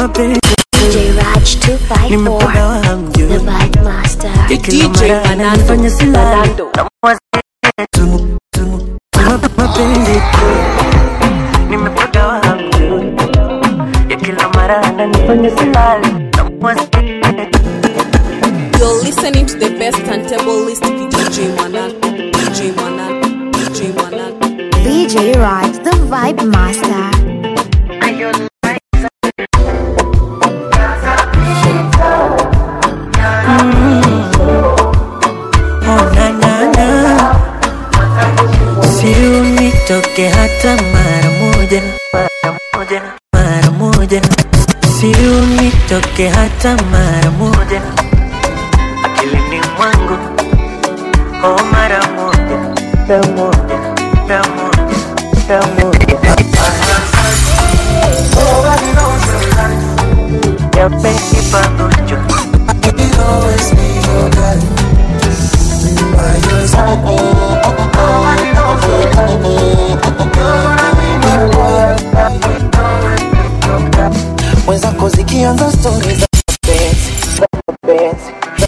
DJ Raj 254, the Vibe Master. The DJ anafanya silando. Mapenzi tu nimepata wangu ya kila mara ananifanya silali. You're listening to the best turntable list with DJ Manan. DJ Manan. DJ Manan. DJ Raj, the Vibe Master. Toke hata mara moja, mara moja. Si unitoke hata mara moja akilini mwangu, oh mara moja, moja, moja, moja. Ya pengi panucho, it always be your God. By your side. Wenzako zikianza stories za mapenzi.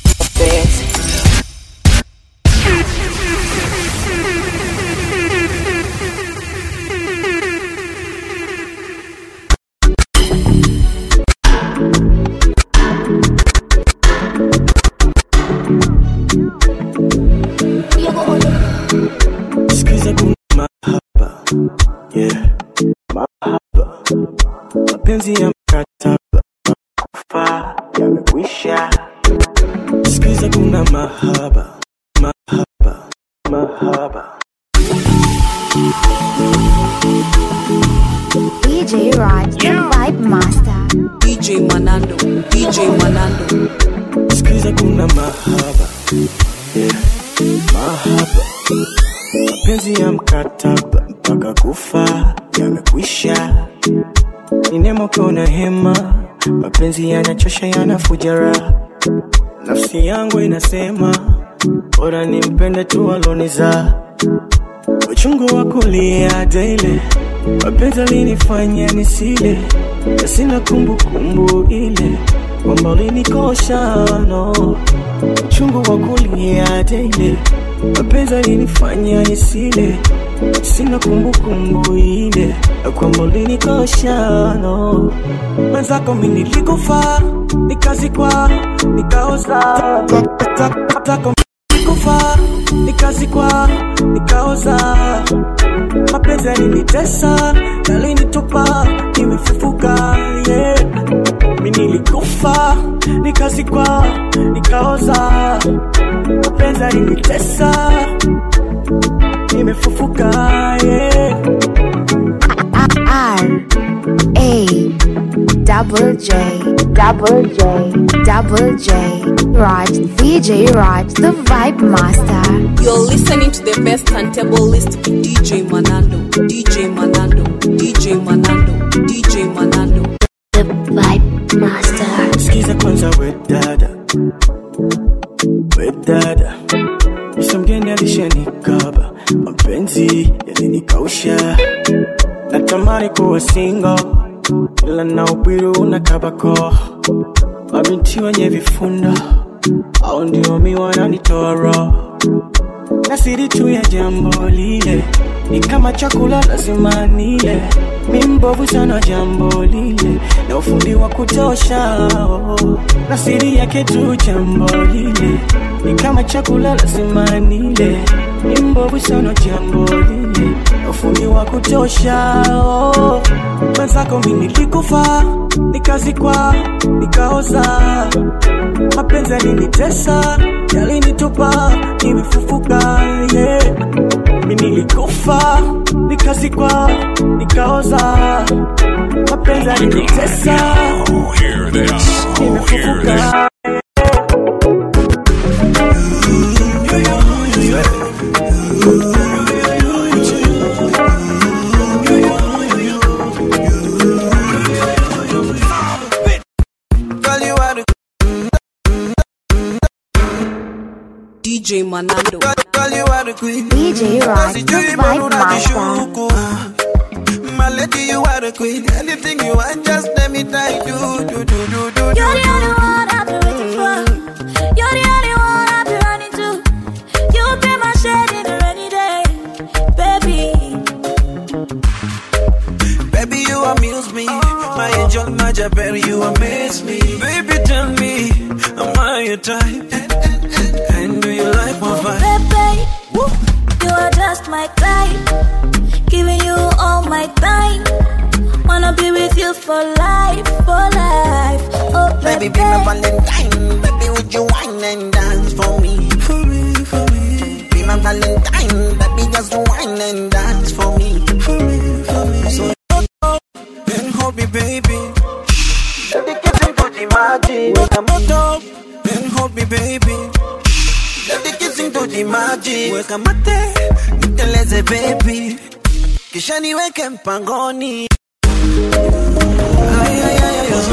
Sikiza kuna mahaba, yeah, mahaba. Mapenzi ya mkataba, kufa yamekwisha. Sikiza kuna mahaba, mahaba, mahaba. DJ Raj, the Vibe Master. DJ Manando. DJ Manando. Sikiza kuna mahaba, yeah, mahaba. Mapenzi ya mkataba mpaka kufa yamekwisha. Ninemo kona hema, mapenzi yanachosha yanafujara. Nafsi yangu inasema bora nimpende tu aloniza. Uchungu wa kulia daily, mapenzi alinifanya nisile. Sina kumbukumbu ile kwamba ulinikosha, no. Uchungu wa kulia daily, mapenzi alinifanya nisile. Sina kumbukumbu ile kwamba ulinikosha, no. Mwenzako mimi nilikufa, nikazikwa, nikaoza. Mwenzako nilikufa, nikazikwa, nikaoza. Mapenzi yalinitesa, yalinitupa, nimefufuka, yeah. Mimi nilikufa, nikazikwa, nikaoza. Mapenzi yalinitesa, nimefufuka, yeah. R-A-J-J Raj, DJ Raj, the Vibe Master. You're listening to the best turntable list with DJ Manando. DJ Manando. DJ Manando. DJ Manando. The Vibe Master. Sikiza kwanza we dada. Msongeni alishanikaba, mapenzi yalinikausha. Natamani kuwa single, ila na upiru unakabako. Mabinti wenye vifunda, au ndio mi wananitoa roho. Na siri tu ya jambo lile, ni kama chakula lazima nile. Mi mbovu sana jambo lile, na ufundi wa kutosha, oh. Na siri yake tu jambo lile, ni kama chakula lazima nile. Mi mbovu sana jambo lile, na ufundi wa kutosha, oh. Mwenzako mimi nilikufa, nikazikwa, nikaoza. Mapenzi yalinitesa, yalinitupa, nimefufuka, yeah. Mimi nilikufa, nikazikwa, nikaoza. Mapenzi yalinitesa, nimefufuka. DJ Manando. DJ Raj, the Vibe Master. My lady, you are the queen. Anything you want, just let me try to do. My angel, my Jabber, you amaze me. Baby, tell me, am I your type? And do you like my vibe? Baby, you are just my type. Giving you all my time. Wanna be with you for life, for life. Oh, baby, be my Valentine. Baby, would you wine and dance for me? For me, for me. Be my Valentine. Baby, just wine and dance for me. For me, for me. So then hold me, baby. Let the kissing to the magic. Welcome up, then hold me, baby. Let the kissing to the magic. Weka mate, niteleze baby. Kisha niweke mpangoni. Ay, ay, ay, ay, ay.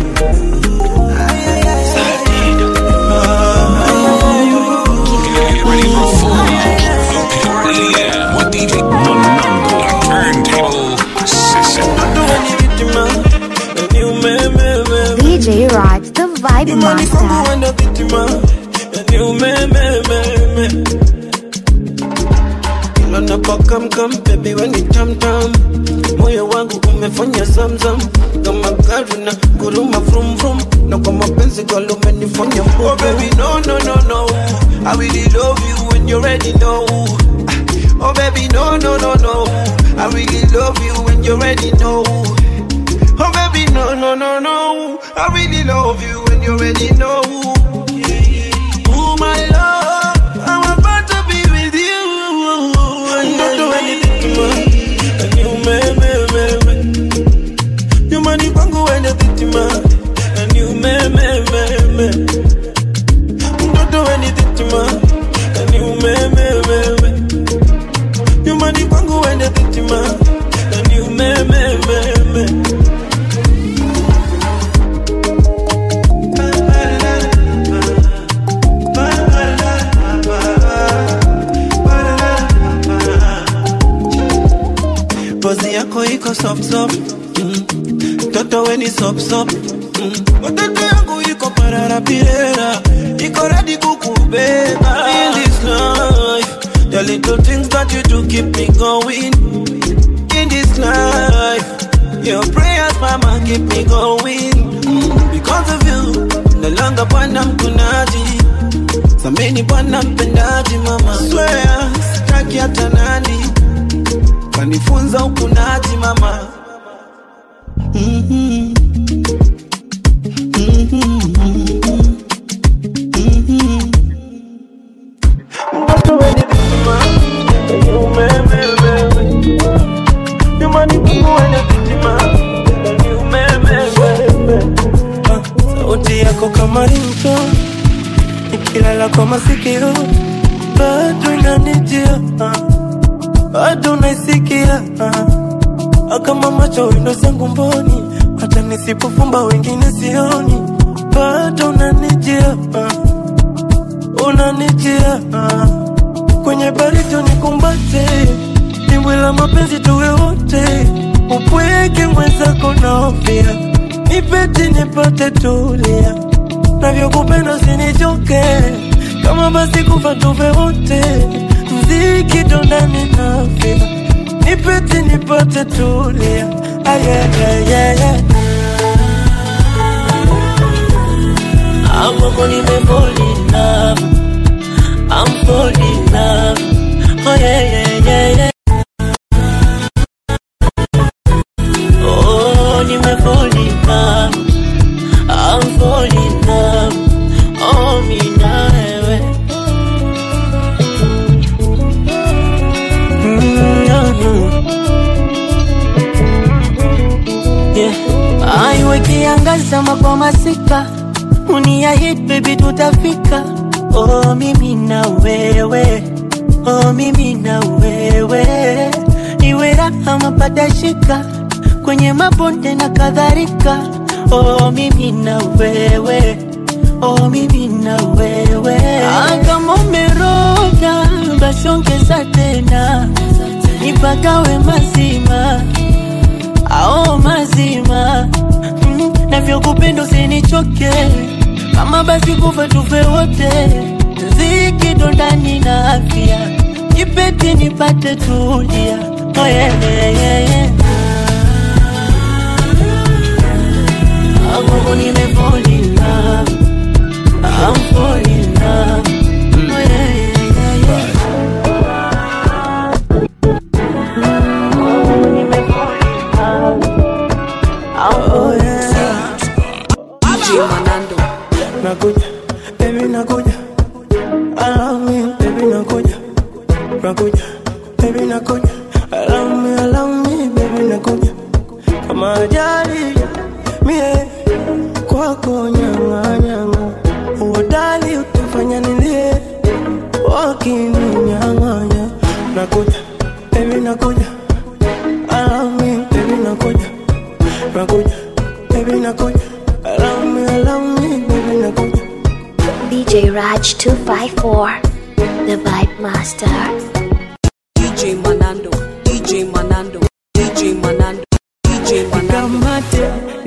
Get ready for full party with DJ Manando Turntable Session. DJ Raj, the Vibe Master. Come, baby, when it tam moyo wangu umefanya zamzam kama gari na kuruma vroom vroom na kwa mapenzi kwa umenifanya mbogo. Oh baby, no no no no, I really love you when you're ready, no. Oh baby, no no no no, I really love you when you're ready, no. Oh baby, no no no no, I really love you when you're ready, no. Oh my love, I'm about to be with you. Don't do anything to me. And you you money kwangu wende victima. And you don't do anything to me. And you you money kwangu wende victima. And you Pozi yako iko soft soft. Toto weni sop sop. Watoto yangu iko parara pirera. Iko ready kukubeba. In this life, the little things that you do keep me going. In this life, your prayers mama keep me going. Because of you, no longer bwana mkunaji. Sameni bwana mpendaji mama. Swear, sitaki hata nani. Kanifunza ukunaji mama. Mtoto weni victima. You money mungu weni victima. Sauti yako kama rinto, ikilala kwa masikio, bado inanijia, bado naisikia. Kama macho wendo zangu mboni, hata nisipofumba wengine sioni. Bado unanijia, unanijia. Kwenye baridi unikumbate, dimbwi la mapenzi tuwe wote. Upweke mwenzako naofia, nipeti nipate tulia. Navyokupenda usinichoke, kama basi kufa tufe wote. Mziki dondani nafia, nipeti nipate tulia. I'm falling in love, I'm falling in love. Oh yeah. Oh, nime fall in love, I'm falling in love. Oh, mi na wewe. Aiwe kiangaza kwa masika, uniahidi baby tutafika. Oh mimi na wewe, oh mimi na wewe. Iwe raha mapadashika, kwenye mabonde na kadhalika. Oh mimi na wewe, oh mimi na wewe. Kama umeroga basi ongeza tena, nipagawe mazima, ao mazima. Navyokupenda usinichoke, kama basi kufa tufe wote. Ziki dondani na afya, nipeti nipate tulia. Oh yeah. Oh yeah. DJ Manando. Nakuja, baby nakuja. Allow me, baby nakuja. Nakuja, baby nakuja. Allow me, baby nakuja. Kama ajali, mie kwako nyanga nyanga. Uodali utafanya nilie, wakininyang'anya. Nakuja, baby nakuja. Allow me, baby nakuja. Nakuja, baby nakuja. Allow me, baby nakuja. DJ Raj 254, the Vibe Master. DJ Manando. DJ Manando. DJ Manando. DJ Manando.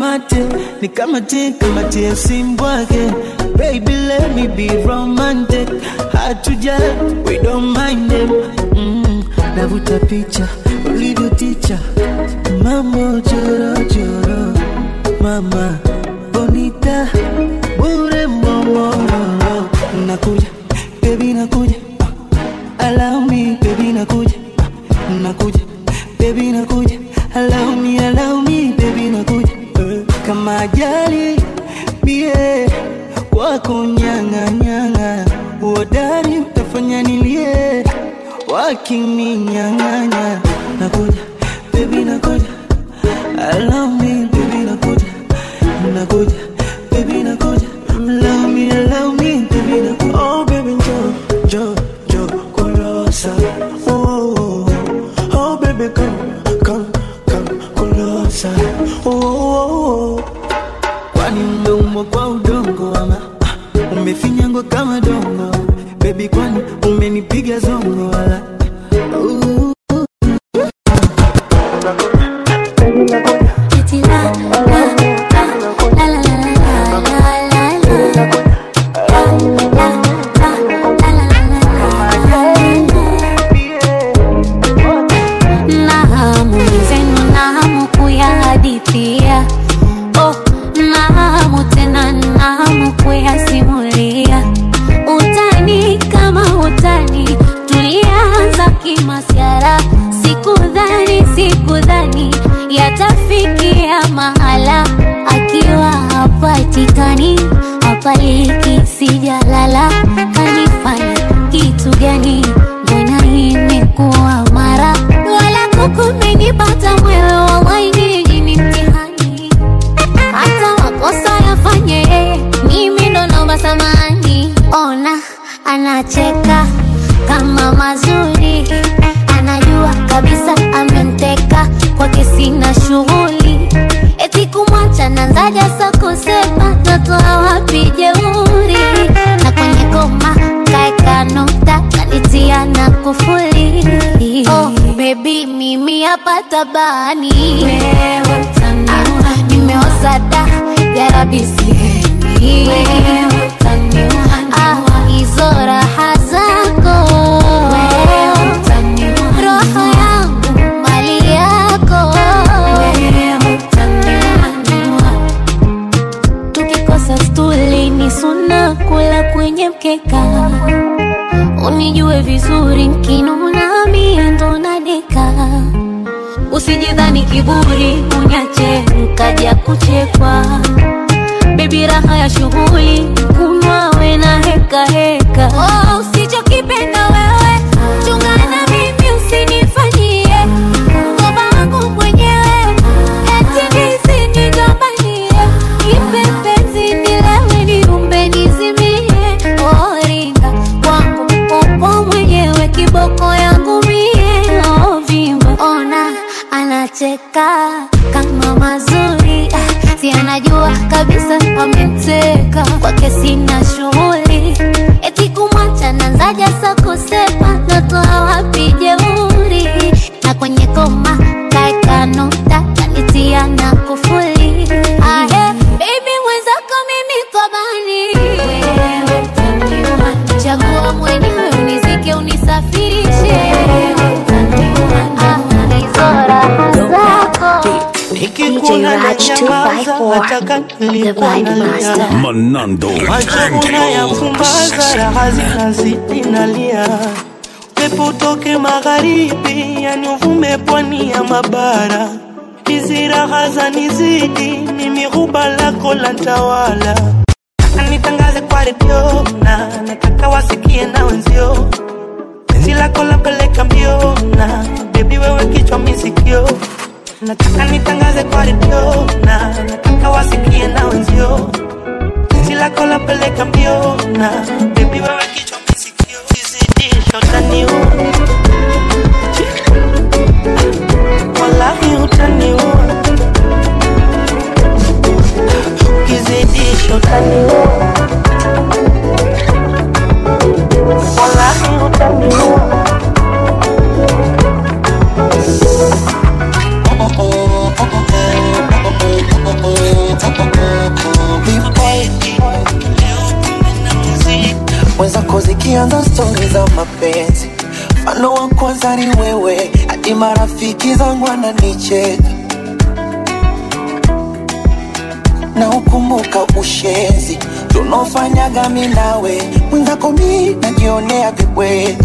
Nikamate usimbwage. Baby, let me be romantic. Hard to judge, we don't mind them. Navuta picha, ulivyo ticha. Mambo choro choro. Mama, bonita, bure momo. Nakuja, baby nakuja. Allow me, baby nakuja. Nakuja, baby nakuja. Allow me, baby nakuja. Kama ajali, mie kwako nyanga nyanga. Uodari utafanya nilie, wakininyang'anya. Nakuja, baby nakuja. Allow me, baby nakuja. Nakuja, baby nakuja. Allow me, baby nakuja. Oh baby, Jo, closer. Oh baby, come closer. Oh, kwani umeumbwa kwa udongo ama umefinyangwa kama dongo? Baby, kwani umenipiga zongo wala? Yatafikia mahala akiwa hapatikani, hapaliki sijalala. Kanifanya kitu gani? Mbona imekuwa mara? Wala kukumenipata mwewe, wallahi ni mtihani. Hata makosa yafanye mimi ndo naomba samani. Ona anacheka kama mazuri, anajua kabisa ameniteka, kwake sina shughuli. Eti kumwacha nanzaja sa kusema, natoa wapi jeuri? Na kwenye koma kaeka nukta, kanitia na kufuli. Oh baby, mimi hapa tabani, wewe utaniua. Nimeoza da, ya Rabbi sihemi, wewe utaniua. Hizo raha zako, wewe utaniua. Roho yangu mali yako, wewe utaniua. Tukikosa stuli ni suna kula kwenye mkeka. Unijue vizuri nkinuna mie ndo nadeka. Usijidhani kiburi unyache nkaja kuchekwa. Baby, raha ya shughuli kunwa we na heka heka. Oh, usichokipenda wewe chungana mimi, usinifanyie ngoma wangu mwenyewe. Eti nisinigombanie, kipepezi nilewe niumbe nizimie. Oh, ringa kwangu upo mwenyewe, kiboko yangu mie. Oh, vimba ona anacheka kama mazuri, si anajua kabisa ameniteka, kwake sina shughuli. Eti kumwacha nanzaja sa kusema, natoa wapi jeuri? Na kwenye koma kaeka nukta, kanitia na kufuli. Baby, mwenzako mimi kobani, wewe utaniua. Chagua mwenyewe, unizike unisafirishe, wewe utaniua. Hizo raha zako. DJ Raj 254, the Vibe Master. Manando Inalia pepo toke magharibi, yani uvume pwani ya mabara. hizi raha zanizidi, mimi huba lako la tawala. Nitangaze kwa redio na nataka wasikie na wenzio, penzi lako la peleka mbio na baby wewe kichwa misikio. Nataka nitangaze kwa redio na nataka wasikie na wenzio, penzi lako la peleka mbio na baby wewe kichwa misikio. Kizidisha utaniua, wallahi utaniua, kizidisha utaniua, wallahi utaniua. Wenzako zikianza stori za mapenzi, mfano wa kwanza ni wewe, hadi marafiki zangu wananicheka. Na ukumbuka ushenzi tunaofanyaga mimi nawe, wenzako mimi najionea vibweka.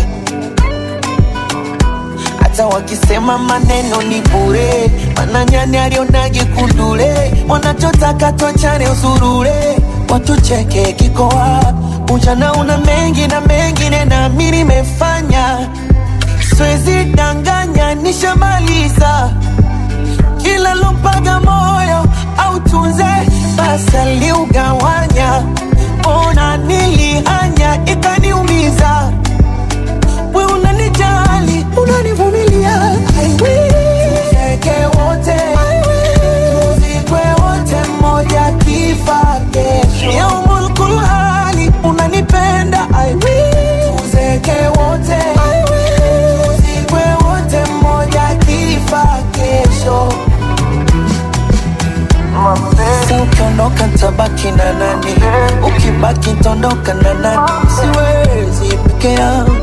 Hata wakisema maneno ni bure, maana nyani alionage kundule. Wanachotaka tuachane usurure, watucheke kikoa. Ujana una mengi na mengine na mimi nimefanya, siwezi danganya nishamaliza. Kila lompaga moyo au tunze basi aliugawanya. Ona nilihanya ikaniumiza, wewe unanijali unanivumilia. I will tuzeke wote, tuzikwe wote mmoja kifa kesho. Yaumul kulhali unanipenda. I will tuzeke wote, tuzikwe wote mmoja kifa kesho. Ukiondoka tabaki na nani? Ukibaki tondoka na nani? Siwezi peke yangu.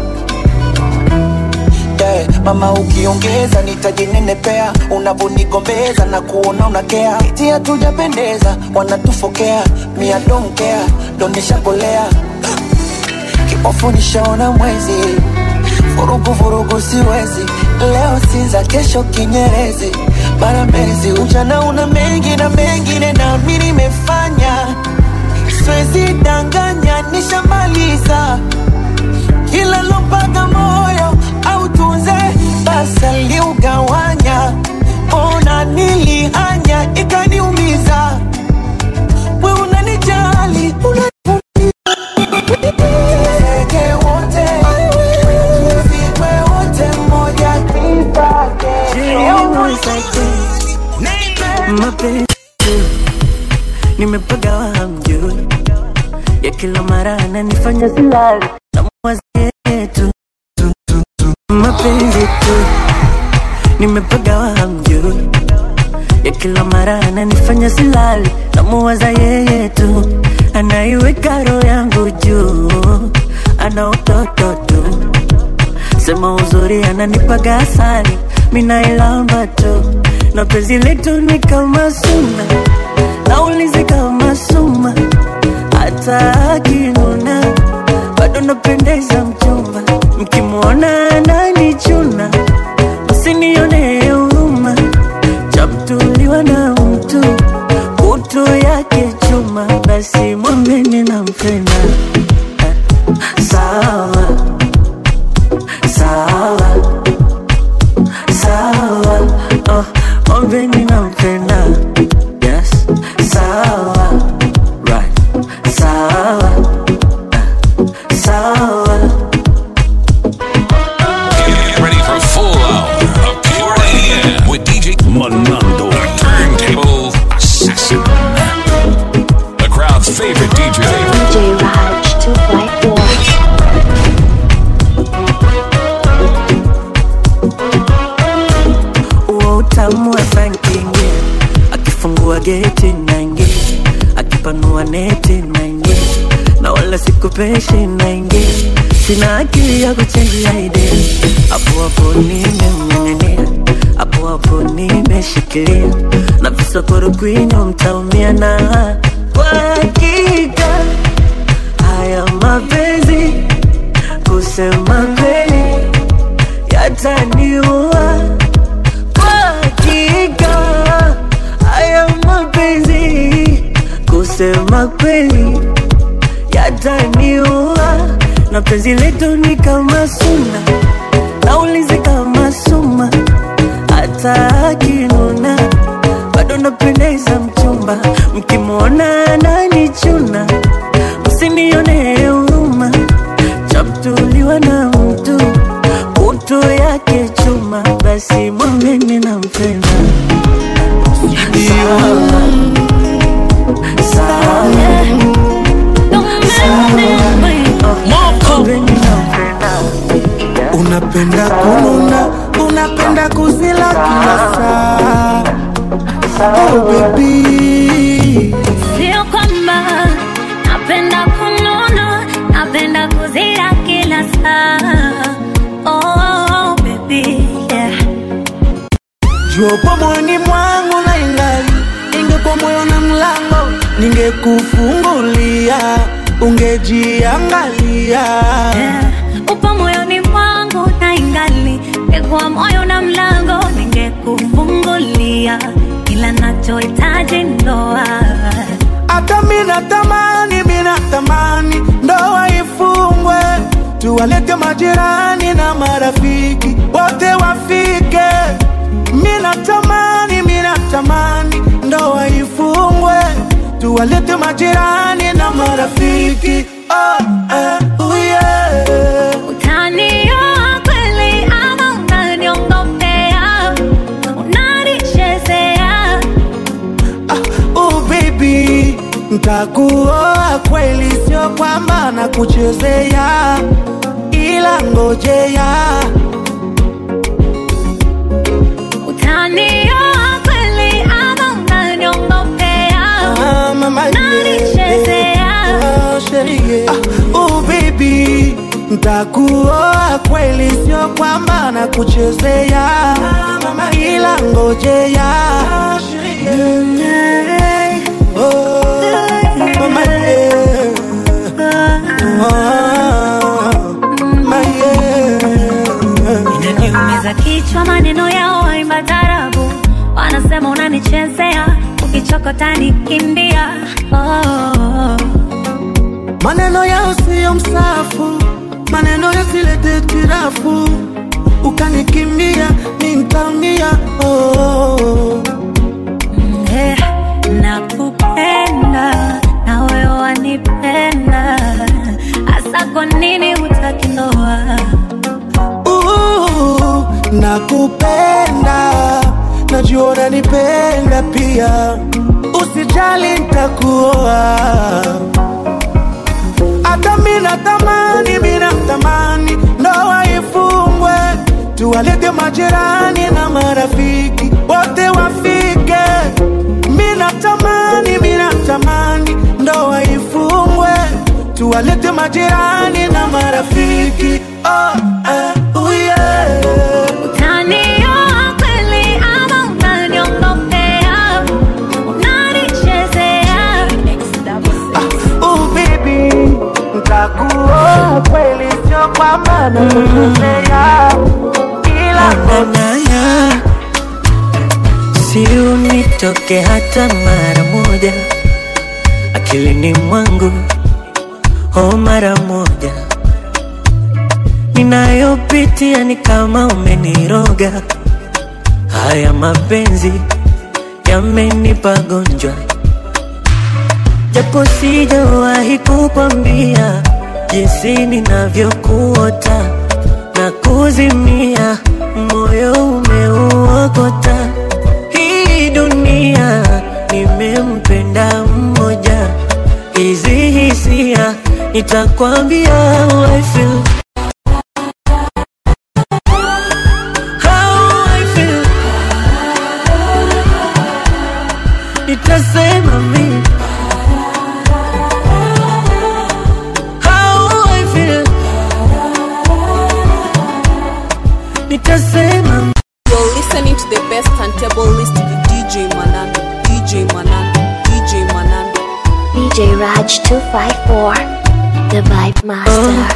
Mama ukiongeza nitajinenepea, unavonigombeza na kuona unakea. Eti hatujapendeza wanatufokea, mia don't care, donishakolea. Kipofu nishaona mwezi, vurugu vurugu siwezi. Leo Sinza kesho Kinyerezi, mara Mbezi. Ujana una mengi na mengine na mimi nimefanya, siwezi danganya nishamaliza. Kila lompaga moyo au tunze basi aliugawanya. Ona nilihanya ikaniumiza, wewe unanijali unanivumilia. Tuzeke wote, tuzikwe wote mmoja kifa kesho. Mapenzi nimepagawa hamjui, ya kila mara ananifanya silali na mwazi yetu. Mapenzi tu nimepagawa hamjui, ya kila mara ananifanya silali na mwaza yeye tu. Anaiweka roho yangu juu, ana utoto tu. Sema uzuri ananipaga asali, mimi nailamba tu. Na penzi letu ni kama suna, naulizi kama suma. Hata akinuna bado napendeza mchumba. Mkimuona ananichuna, usinione huruma. Chamtuliwa na mtu, kutu yake chuma. Basi mwambeni nampenda. Sawa, sawa, sawa. Oh, mwambeni nampenda. Yes, sawa, right, sawa, sawa. Get ready for a full hour of pure EDM with DJ Manando, the turntable assassin, the crowd's favorite DJ. DJ Raj 254. Utamu wa fankingi, akifungua geti naingia, akipanua neti naingia, na wala sikupeshi naingia. Sina akili ya kuchangia idea, hapo hapo nimemng'ang'ania, hapo hapo nimeshikilia. Na visokoro kwinyo mtaumia na kwa hakika haya mapenzi kusema kweli yataniua. Kwa hakika kusema kweli yataniua, na penzi letu ni kama suna, naulizi kama suma, hata akinuna bado napendeza mchumba, mkimwona ananichuna msinione huruma, chamtuliwa na mtu utu yake chuma, basi mwambeni nampenda. Unapenda kununa, unapenda kuzila kila saa. Oh baby, sio kwamba napenda kununa, napenda kuzila kila saa. Oh baby, yeah. Jopo moyoni mwangu na ingali, ingekuwa moyo na mlango, ningekufungulia, ungejiangalia. Yeah. Upo moyoni mwangu na ingali, ingekuwa moyo na mlango, ningekufungulia, ila nachohitaji ndoa. Hata mina tamani, ndoa ifungwe, tuwalete majirani na marafiki wote wafike. Mina tamani, ndoa ifungwe, tuwalete majirani na marafiki. Oh yeah. Utanioa kweli ama unaniongopea, unanichezea? Oh baby, ntakuoa kweli, sio kwamba nakuchezea, ila ngojea. Utanioa kweli ama unaniongopea, unanichezea? Oh baby, ntakuoa kweli, sio kwamba nakuchezea, ila ngojea. Inaniumiza kichwa maneno yao waimba tarabu, wanasema unanichezea, ukichokota nikimbia. Maneno yao siyo msafu, maneno yasilete tirafu, ukanikimbia nintamia. Nakupenda na wewe wanipenda, hasa kwa nini hutaki ndoa? Nakupenda, najua unanipenda pia, usijali nitakuoa. Hata mina tamani, ndoa ifungwe, tuwalete majirani na marafiki wote wafike. Mina tamani, ndoa ifungwe, tuwalete majirani na marafiki. Oh yeah. Utanioa kweli ama unaniongopea, unanichezea? Oh baby, ntakuoa kweli, sio kwamba nakuchezea, ila ngojea. Si unitoke hata mara moja akilini mwangu, mara moja. Ninayopitia ni kama umeniroga, haya mapenzi yamenipa gonjwa, japo sijawahi kukwambia jinsi ninavyokuota na kuzimia, moyo umeuokota. Hii dunia nimempenda mmoja, hizi hisia nitakwambia how I feel. Nitasema mimi how I feel. Nitasema. You're listening to the best turntable list with DJ Manando, DJ Manando, DJ Manando. DJ Raj 254, the Vibe Master.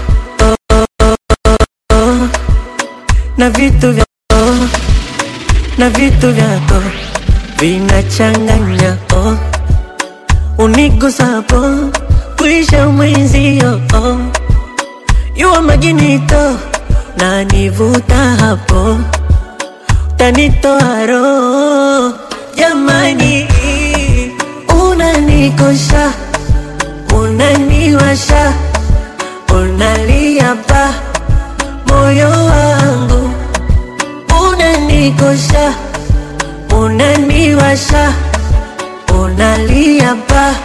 Na vitu vyako vinachanganya, unigusapo kuisha mwenzio. Yua maginito na nivuta hapo, tanitoa roho jamani. Unanikosha, unaniwasha, unalia pa moyo wangu. Unanikosha, unaniwasha, unalia pa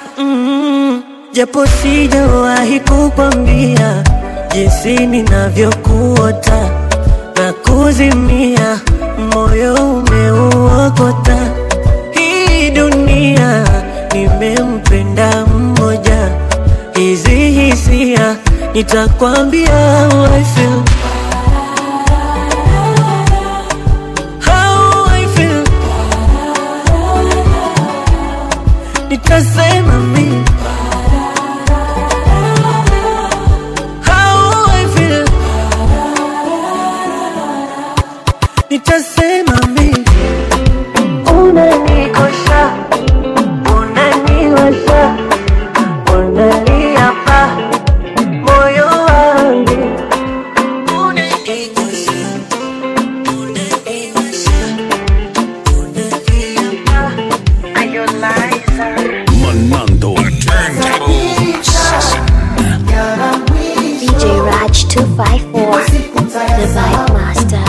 japo sijawahi kukwambia jinsi ninavyokuota na kuzimia, moyo umeuokota. Hii dunia nimempenda mmoja, hizi hisia nitakwambia how I feel. How I feel. Nitasema mimi how I feel. Nitasema mimi. Unanikosha, unaniwasha, unalia pa moyo wangu. Unanikosha, unaniwasha, unalia pa. Are you liar? Manando Turntable Assassin. DJ Raj 254, the Vibe Master.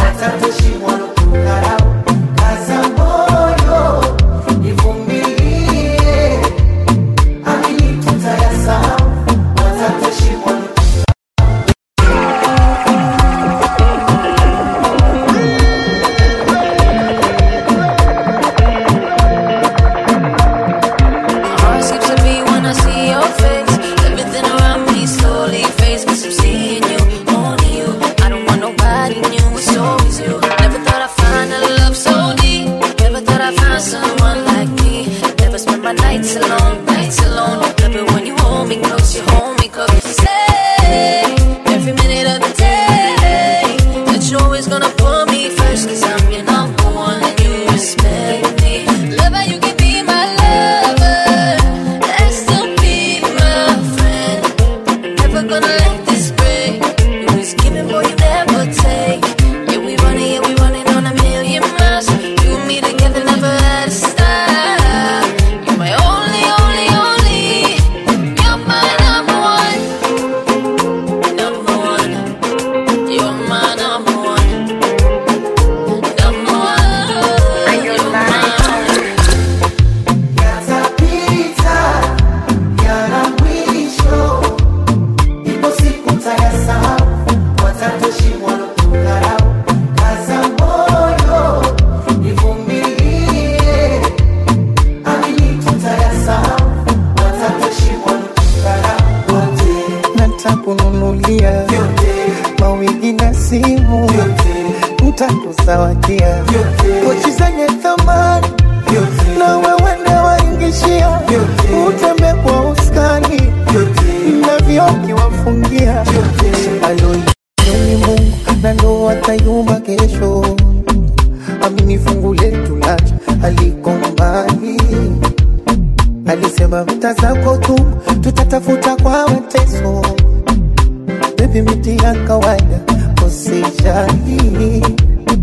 mawigi na simu nitakusawadia pochi zenye thamani na wewe ndio waingishia utembe kwa uskani na vyoki wafungia aloi ni Mungu na ndo atayumba kesho amini fungu letu lacha aliko mbali alisema vita zako tu tutatafuta kwa mateso baby miti ya kawaida usijali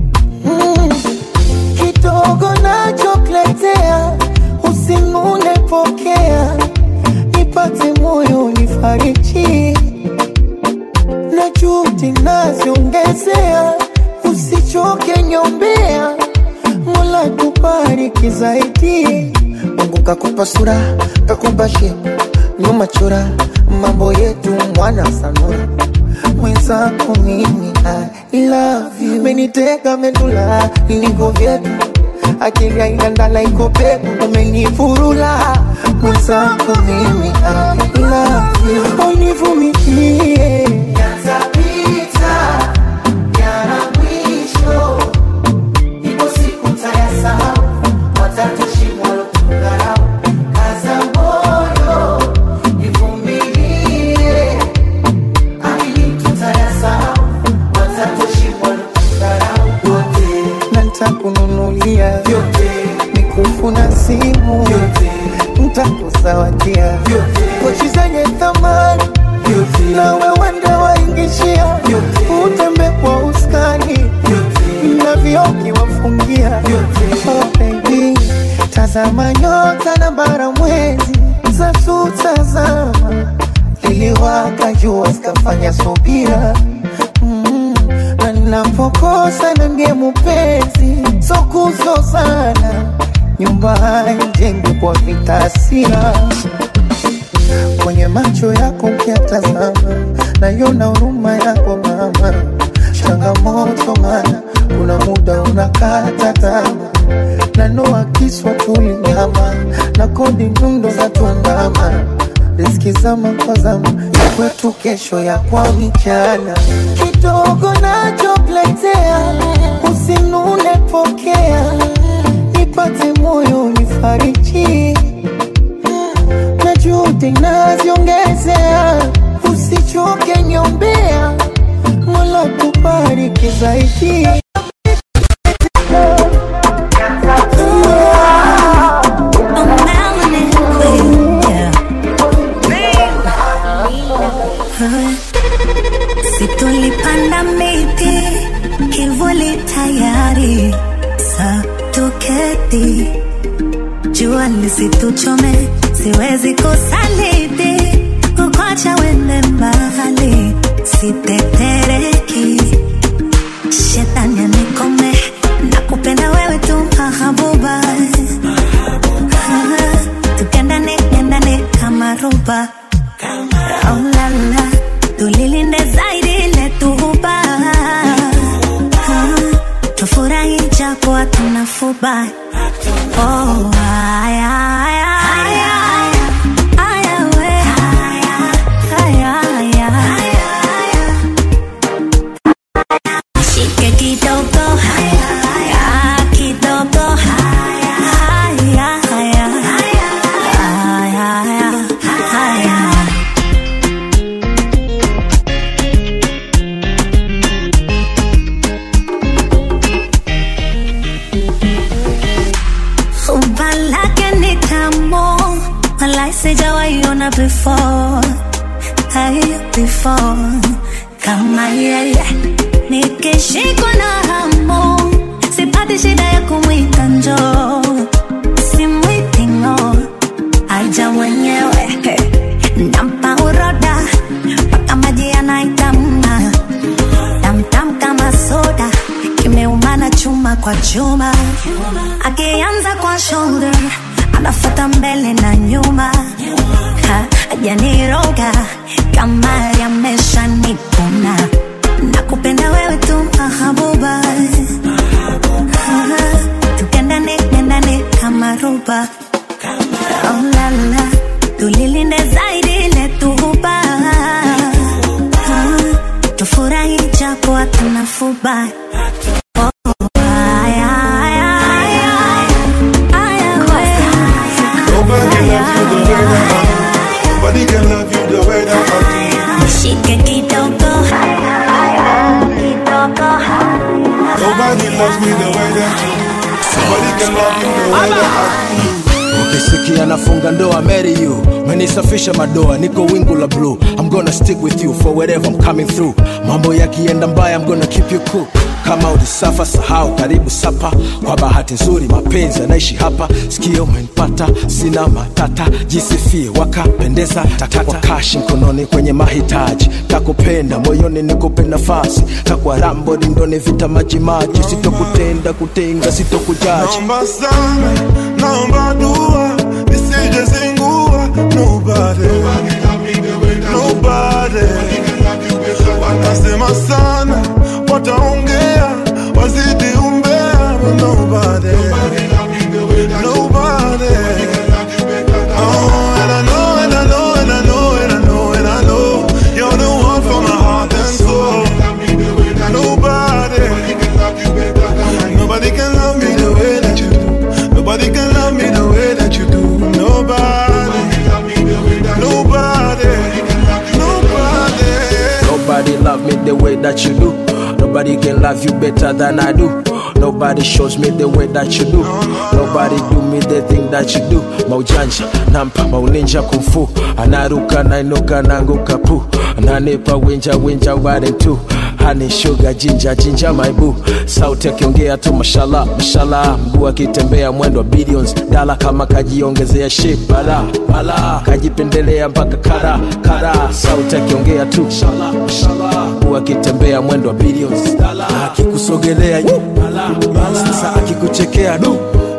kidogo nachokuletea usinune pokea nipate moyo nifariji na juhudi naziongezea usichoke nyombea Mola tubariki zaidi Mungu kakupa sura kakupa shepu nyuma chora mambo yetu mwana sanura mwenzako mimi I love you meniteka medula niliko vyetu akili hainandala iko peku umenifurula mwenzako mimi I love you univumilie yatapita yana mwisho ipo siku tayasahau watatushimwa lotukarau kaza moyo nivumilie amini tutayasahau watatushimwa lotukarau yote na nitakununulia yote mikufu na simu yote nitakusawa kupatia pochi zenye thamani na wewe ndio waingishia utembe kwa uskani na vioki wafungia. Oh baby, tazama nyota na bara mwezi za tutazama, liliwaka jua zikafanya subira. Na ninapokosa na ndiye mupenzi so kuzozana, nyumba haijengwi kwa vitasira. Kwenye macho yako ukiatazama, naiona huruma yako mama. Changamoto mana, kuna muda unakata tamaa. Na noa kiswa tulinyama, na kodi nyundo za tuandama. Riziki zama kwa zama, ya kwetu kesho ya kwa mchana. Kidogo nachokuletea, usinune pokea. Nipate moyo nifariji, na juhudi naziongezea. Usichoke niombea, Mola kubariki zaidi. Situlipanda miti, kivuli tayari, sa tuketi. Jua lisituchome, siwezi kusaliti, kukuacha wende mbali, sitetereki. Shetani anikome, nakupenda wewe tu mahabuba. Tukendane kama ruba. Oh la la, tulilinde zaidi letu huba. Tufurahi japo hatuna fuba. Oh aya aya aya aya we aya aya aya shike kidogo aya kidogo aya aya aya aya aya. Sijawahiona before, before. Kama yeye nikishikwa na hamu, sipati shida ya kumwita njoo. Simwiti ngo, aja mwenyewe. Nampa uroda, paka maji yanaitamna. Tamtam kama soda, kimeumana chuma kwa chuma. Akianza kwa shoulder, anafuata mbele na nyuma. Hajaniroga kama yamesha nipona. Nakupenda wewe tu mahabuba. Tukendane kama ruba. Oh la la, tulilinde zaidi letu huba. Tufurahi japo hatuna fuba. Nobody can love you the way that I do. Shike kidogo, Nobody loves me the way that you do. Nobody can love you the way that I do. Ukisikia nafunga ndoa, marry you. Menisafisha madoa, niko wingu la blue. I'm gonna stick with you for wherever I'm coming through. Mambo yakienda mbaya, I'm gonna keep you cool. Kama ulisafa sahau, karibu sapa. Kwa bahati nzuri mapenzi yanaishi hapa. Sikio umenipata, sina matata. Jisifie wakapendeza, takwa kashi mkononi kwenye mahitaji. Takupenda moyoni nikupe nafasi. Takwa rambo lindoni vita majimaji. Sitokutenda kutenga, sitokujaji. Naomba sana, naomba dua, nisije zingua. Nobody watasema sana, wataongea, wazidi umbea. Nobody oh, and I know, and I know, and I know, and I know, and I know, you're the one for my heart and soul. Nobody can love me the way that you do. Nobody can love me the way that you do. Nobody love me the way that you do. Nobody can love you better than I do. Nobody shows me the way that you do. Nobody do me the thing that you do. Maujanja, nampa, mauninja kumfu. Anaruka, nainuka, nanguka pu. Ananipa winja, winja, wade tu. Honey, sugar, ginger, my boo. Sauti akiongea tu mashallah, mashallah. Mguu akitembea mwendo billions. Dala kama kajiongezea shit, bala. Kajipendelea mpaka kara. Sauti akiongea tu mashallah, mashallah. Mguu akitembea mwendo billions. Dala akikusogelea bala. Sasa akikuchekea du.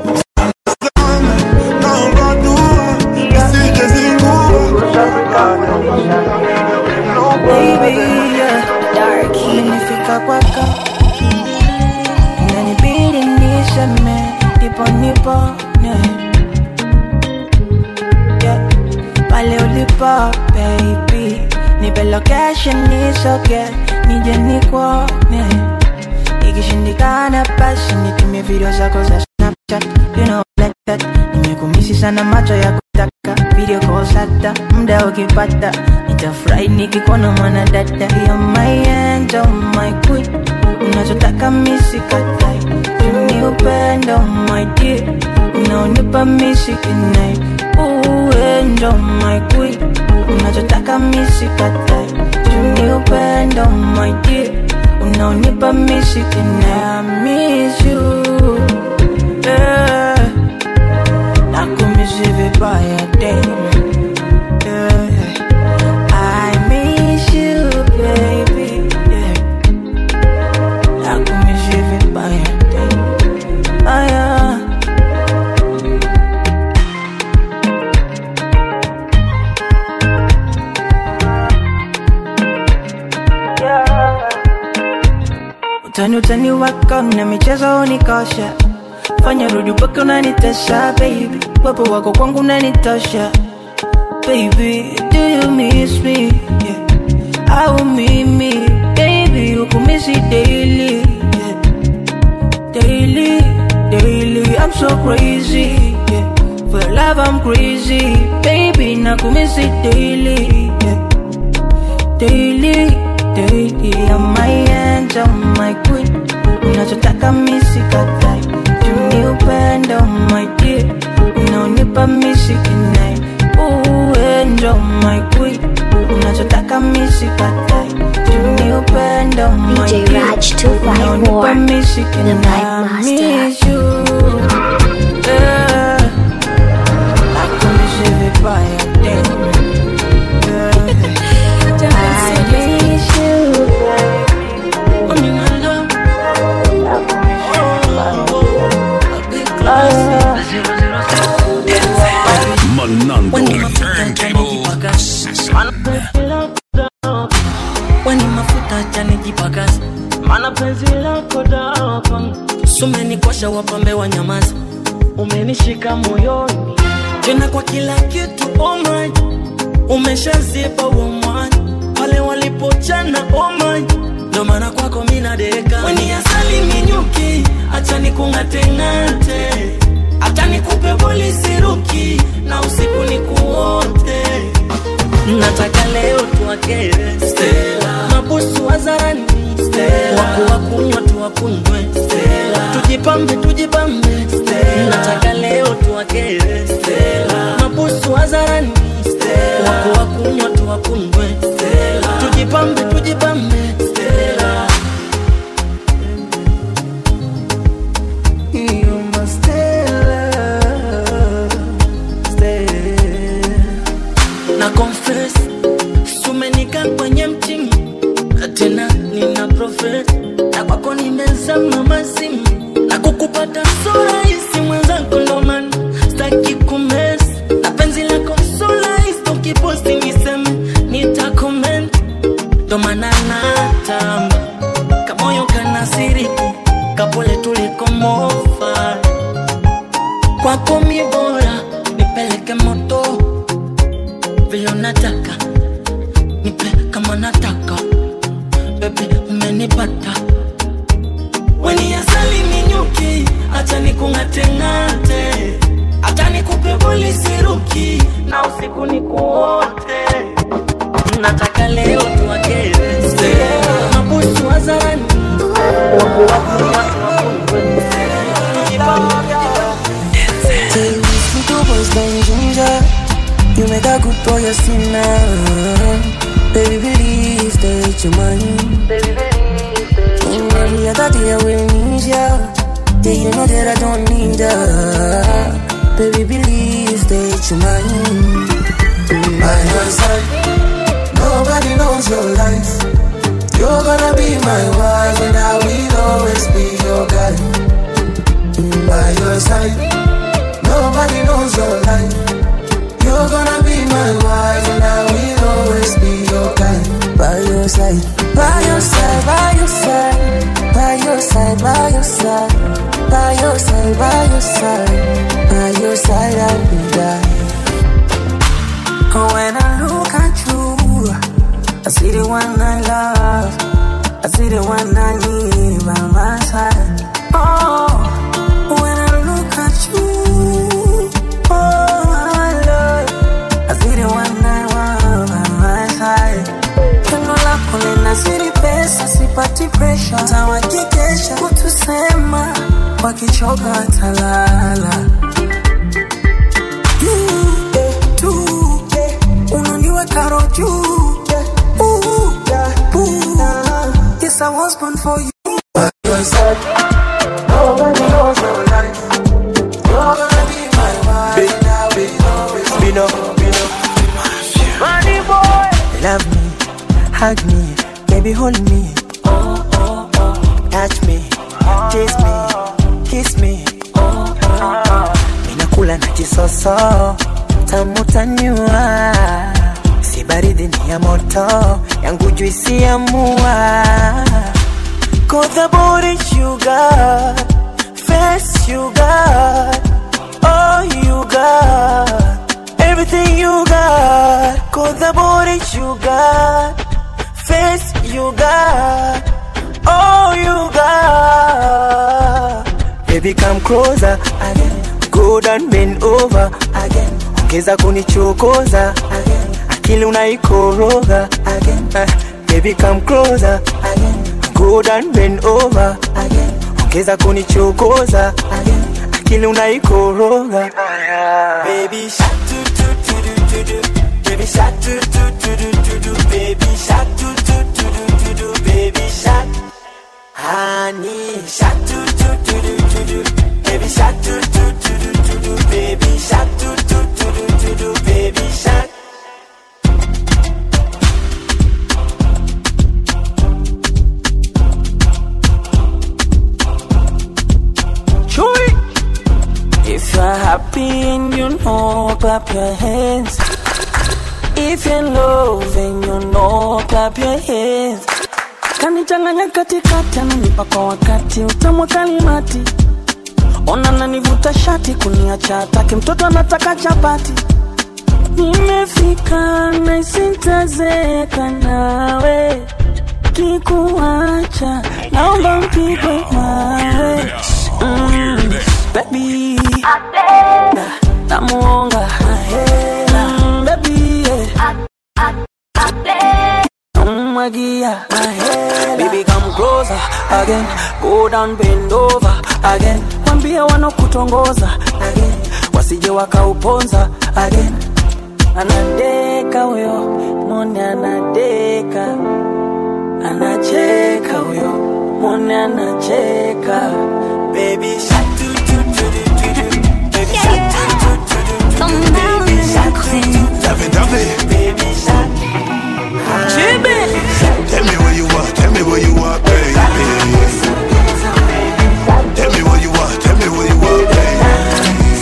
Umenifika kwako, inanibidi niseme, nipone pale ulipo baby, nipe location nisoge, nije nikuone. Ikishindikana basi nitumie video zako za Snapchat, you know like that. Nimekumisi sana macho ya kutaka video calls hata muda ukipata. Nitafurahi nikikuona mwana dada. You're my angel, my queen, unachotaka mimi sikatai. Ni upendo my dear, unaonipa mimi sikinai. Angel, my queen, unachotaka mimi sikatai. Ni upendo my dear, unaonipa mimi sikinai. I miss you, yeah. Nakumisi vibaya daima. Utani wako na michezo unikosha. Fanya rudi paka unanitesha baby. Wapo wako kwangu unanitosha baby. Do you miss me? Yeah. Au mimi baby ukumisi daily, yeah. Daily I'm so crazy, yeah. For love I'm crazy baby, nakumisi daily, yeah. Daily I'm my angel, my queen, unachotaka mimi sikatai. Ni upendo my dear, unaonipa mimi sikinai. Angel, my queen, unachotaka mimi sikatai. Ni upendo my dear, DJ Raj 254, unaonipa mimi sikinai. The Vibe Master. Nakumisi vibaya daima. Manando turntable assassin. Wani mafuta chani jipakas, mana penzi lako dawa kwangu. Sumeni kwasha wapambe wa nyamaza, umenishika moyoni tena kwa kila kitu. Oh my, umeshazipa uomwani pale walipochana. Oh my, ndo maana kwako mina deka. Weni asali minyuki, acha nikungate-ngate, acha nikupe boli siruki, na usiku nikuote. Nataka leo tuwakere Stella, mabusu wazarani Stella, waku wakunywa tuwakunywe Stella, tujipambe Stella. Nataka leo tuwakere Stella, mabusu wazarani Stella, waku wakunywa tuwakunywe Stella, tujipambe Stella. Na confess, sumenika kwenye mtimi, tena nina profess, na kwako nimezama mazimu, na kukupata sura isi mwenzako ndo maana staki kumess, na penzi lako sura isi ukiposti niseme nitakoment, ndo maana natamba kamoyo kanasiriki, kapole tuliko mofa. Kwako mi bora nipeleke moto vile unataka, nipe kama nataka, baby umenipata. Weni asali minyuki, acha nikungate-ngate, acha nikupe boli siruki, na usiku nikuote. Nataka leo tuwakere Stella, mabusu wazarani, waku wakunywa tuwakunywe ya kutoya sina. Baby, believe that you're mine. Baby, believe that you're mine. Every other day I will need ya. Yeah, you know that I don't need her. Baby, believe that you're mine. By your side, nobody knows your life. You're gonna be my wife, and I will always be your guy. By your side, nobody knows your life. You're gonna be my wife, and I will always be your guy. By your side, by your side, by your side, by your side, by your side, by your side, by your side, by your side, I will die. When I look at you, I see the one I love, I see the one I need by my side. Oh, when I look at you, oh my Lord, I see the one I want by my side. Tendo lako linazidi pesa, sipati pressure, tawakikesha kutusema, wakichoka talala. Karo juu, yes, I was born for you. By your side, nobody knows your life. You're gonna be my wife, and I will always be your Money boy, love me, hug me, baby hold me, touch me, taste me, kiss me. Minakula na kisoso, tamu taniwa. Si baridi ni ya moto, yangu juisi ya mua. Cause the body you got, face you got, all you got, everything you got. Cause the body you got, face you got, all you got. Baby come closer again, go down bend over again, ongeza kunichokoza again. Akili unaikoroga again, baby come closer again, go down bend over again, ongeza kunichokoza again. Akili unaikoroga, baby shark do do do do do, baby shark do do do do do, baby shark do do do do do, baby shark, honey shark do do do do do, baby shark do do do do do, baby shark do do do do, baby shark. If you're happy and you know, clap your hands. If you're in love and you know, clap your hands. Kanichanganya katikati, ananipa kwa wakati, utamu kalimati. Ona nanivuta shati, kuniacha atake, mtoto anataka chapati. Nimefika na isintazeka nawe, kikuacha, naomba mpigwe mawe. Baby, namuonga, baby, magia, baby come closer again, go down bend over again, wambia wanokutongoza again, wasije wakauponza again. Anadeka huyo, mone anadeka, anacheka huyo, mone anacheka, baby shark do do do do do, baby shark do do do do, baby shark do do, baby shark. Tell me where you are, tell me where you are, baby. Tell me where you are, tell me where you are, baby.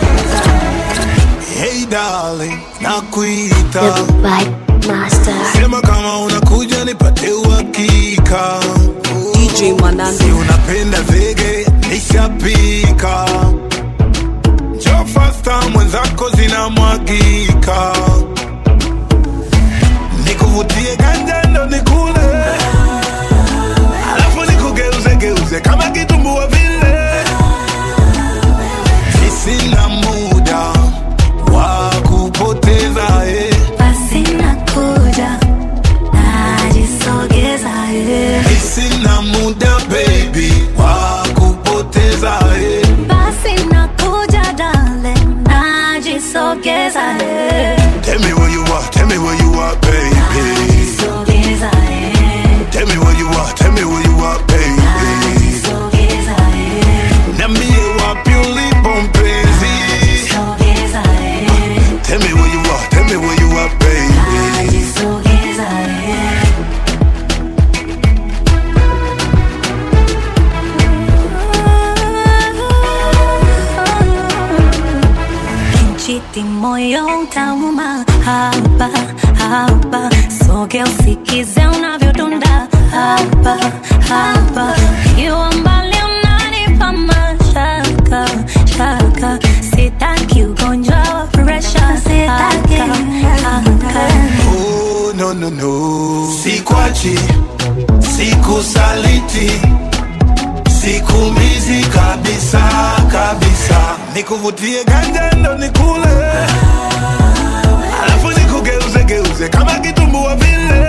Hey darling, nakuita The Vibe Master. sema kama unakuja nipate uhakika. DJ Manando. Si unapenda vege, nishapika. Njoo faster, mwenzako zinamwagika. Nikuvutie ganja ndo nikule, alafu nikugeuze geuze kama kitumbua vile. Sina muda wa kupoteza basi nakuja, najisogeza sina muda baby wa kupoteza basi nakuja darling, najisogeza hapa hapa, soge usikize unavyodunda hapa hapa, ukiwa mbali unanipa mashaka shaka, sitaki ugonjwa wa pressure, sitaki oh no no no, sikwachi sikusaliti, sikumizi kabisa kabisa, nikuvutie ganja ndo nikule, alafu nikugeuze kama kitumbua vile,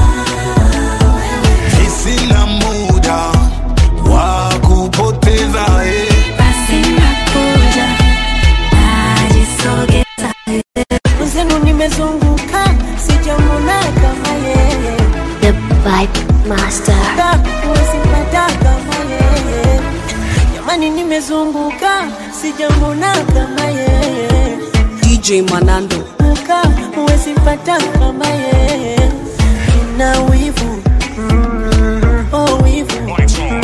sina muda wa kupoteza basi nakuja najisogeza, Uzenu nimezunguka sijamona kama yeye, The Vibe Master. Usipata kama yeye, jamani nimezunguka sijamona kama yeye, DJ Manando. Usipata kama yeye, nina wivu oh wivu, nina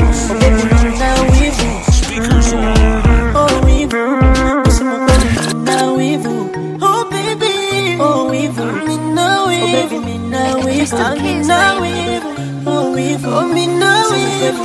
wivu oh wivu, nina wivu oh baby oh wivu, nina wivu nina wivu nina wivu oh wivu oh nina wivu.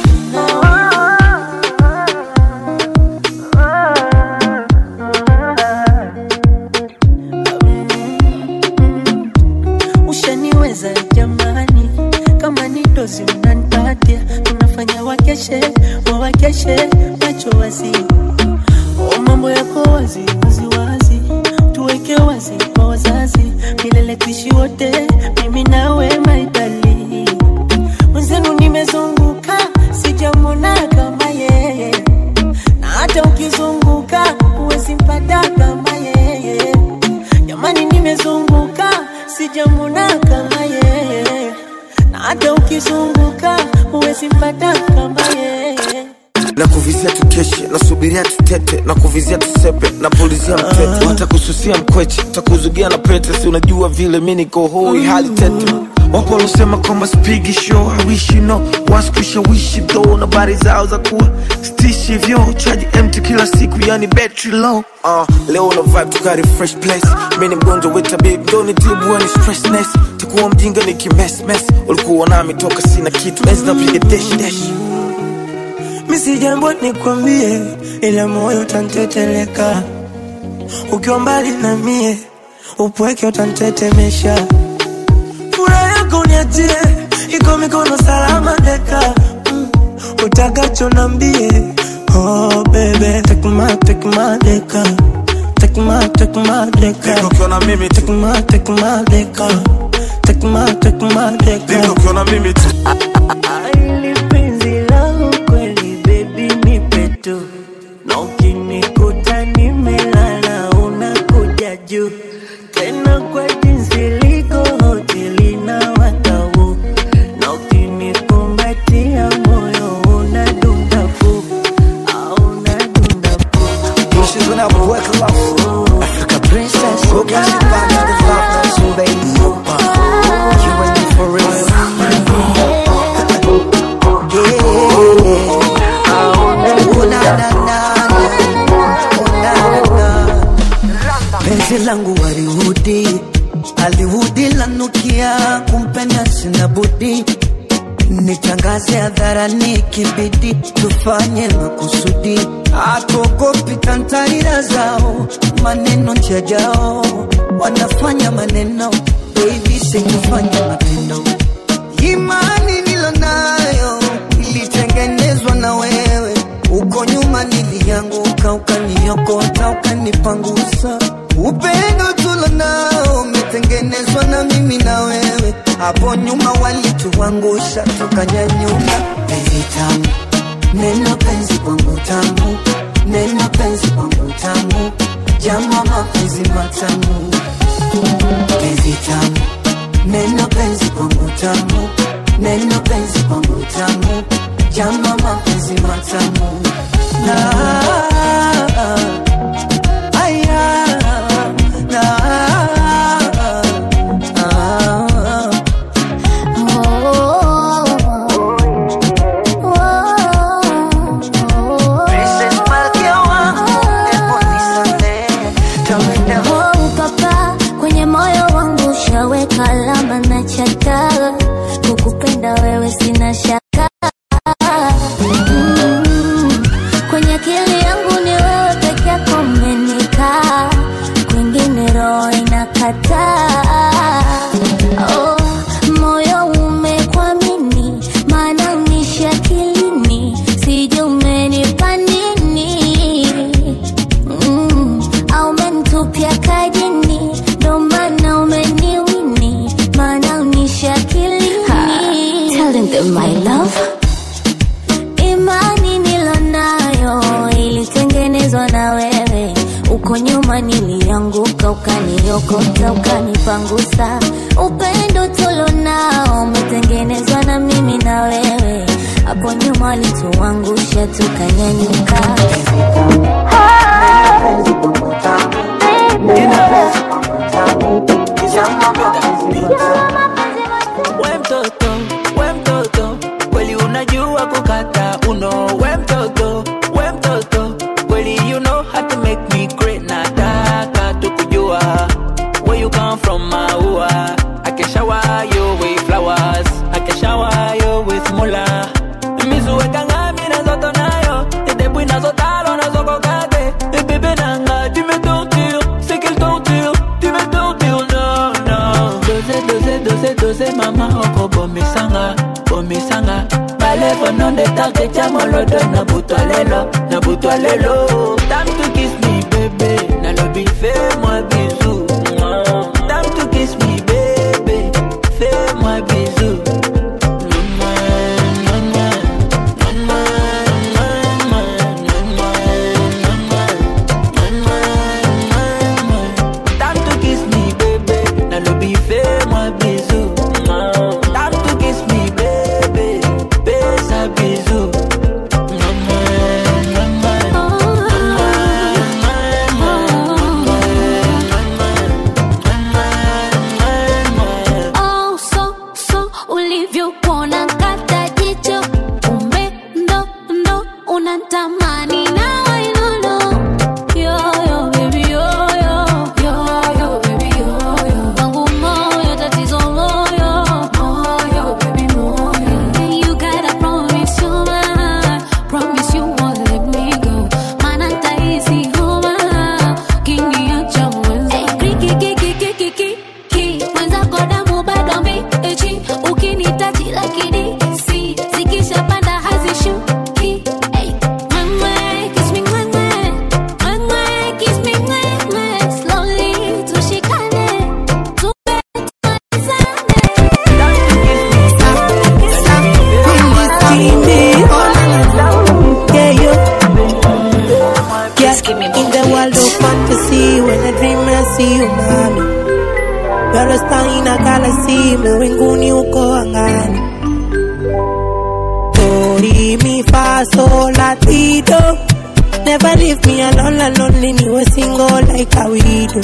Ushaniweza jamani, kama ni dozi unanipatia, tunafanya wakeshe macho wazi, oh mambo yako wazi wazi, tuweke wazi kwa wazazi, milele tuishi wote mimi nawe maidali. Mwenzenu nimezunguka sijamona kama yeye, na hata ukizunguka huwezi mpata kama yeye, jamani nimezunguka sijamona kama yeye, na hata ukizunguka huwezi mpata kama yeye. Na kuvizia tukeshe, na subiria tutete, na kuvizia tusepe, na pulizia mtete, watakususia mkweche, takuzugia na pete, si unajua vile mimi niko hoi hali tete. Wapo walosema kwamba spigi show, I wish you know, waskushawishi though, na bari zao za kuwa stishi vyo, charge empty kila siku yani battery low. Leo na vibe tukari fresh place, mimi ni mgonjwa weta baby, don't need deal with stressness, takuwa mjinga nikimess mess, ulikuwa nami toka sina kitu, enzi napiga dash dash. Misi jambo nikwambie, ila moyo utanteteleka, ukiwa mbali na mie, upweke utantetemesha, furaha yako niachie, iko mikono salama deka, utakacho nambie, oh baby, take my deka, take my deka, ukiona mimi take my deka, take my deka, ukiona mimi tu. Na ukinikuta nimelala unakuja juu, tena kwa jinsi liko hoteli na watau, na ukinikumbatia moyo unadunda fu, unadunda fu. She's gonna work love, Africa princess, go get you back to the love, so baby, you and me for real. Penzi langu Hollywood lanukia, kumpenda sina budi, nitangaze hadharani kibidi, tufanye makusudi, hatuogopi kantarira zao, maneno njajao, wanafanya maneno, baby sikufanya matendo. Imani nilonayo ilitengenezwa na wewe, uko nyuma nilianguka, ukaniokota, ukanipangusa, upendo tulonao umetengenezwa na mimi na wewe, hapo nyuma walituangusha, tukanyanyuka. Penzi tamu, neno penzi kwangu tamu, neno penzi kwangu tamu, jama mapenzi matamu. Penzi tamu, neno penzi kwangu tamu, neno penzi kwangu tamu, jama mapenzi matamu. kwenye moyo kalama na chaka, kukupenda wewe sina shaka. Kwenye akili yangu ni wewe peke yako umenikaa, kwingine roho inakataa. Oh, moyo umekuamini, maana unishi akilini, sijui umenipa nini. Au umenitupia kajini, ndo maana umeniwini, maana unishi akilini. Telling them my love, imani nilonayo ilitengenezwa na wewe. Uko nyuma nilianguka, ukaniokota, ukanipangusa. Upendo tulonao umetengenezwa na mimi na wewe. Hapo nyuma walituangusha, tukanyanyuka. We mtoto, kweli unajua kukata uno. We mtoto, kweli you know how to make me great. Nataka tukujua where you come from, maua. I can shower you with flowers, I can shower you with mula. Mizuweka ngami na zoto nayo, idebu inazotalo na zoko kate. Bebe nanga, tu me tortures, c'est quelle torture, tu me tortures, no, no. Dose, mama oko bomisanga. Balevo non de target chamolodo na butwalelo. Time to kiss me, baby, na lobi fais-moi bisou. Time to kiss me, baby, fais-moi bisou. Time to kiss me, baby, na lobi fais-moi bisou. Time to kiss me, baby, fais-moi bisou. Oh, so ulivyopona kata jicho, kumbe ndo unatamani na wainono. Yo baby, yo baby, yo. Wangu moyo tatizo moyo baby, moyo. You gotta promise you won't let me go. Maana nitahisi homa, ukiniacha mwenza. Ki mwenzako damu bado mbichi, ukinitaji lakini si zikishapanda hazishuki. Kiss me, kiss me, slowly tushikane, In the world of fantasy, when I dream I see you, mami. You're a star in a galaxy, mawinguni uko angani. Do, mi, fa, sol, la, ti, do. Never leave me alone, niwe single like a widow.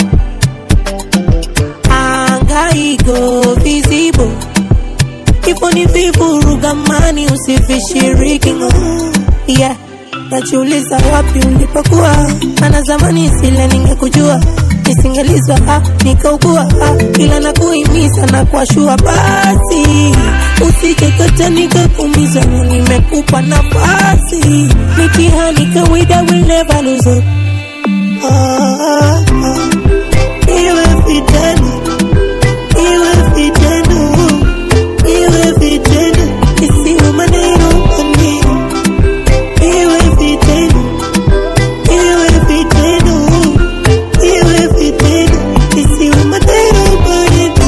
Anga visible. If only people rugamani usifishiriki ngo. Yeah. Najiuliza wapi ulipokuwa, mana zamani sile ningekujua. Nisingelizwa nikaugua, ila nakuhimiza na kuashua. Basi usikekata nikakumiza, nimekupa nafasi. Mitihani kawaida, will never lose hope. Iwe vitendo, isiwe maneno maneno. Iwe vitendo, isiwe maneno maneno.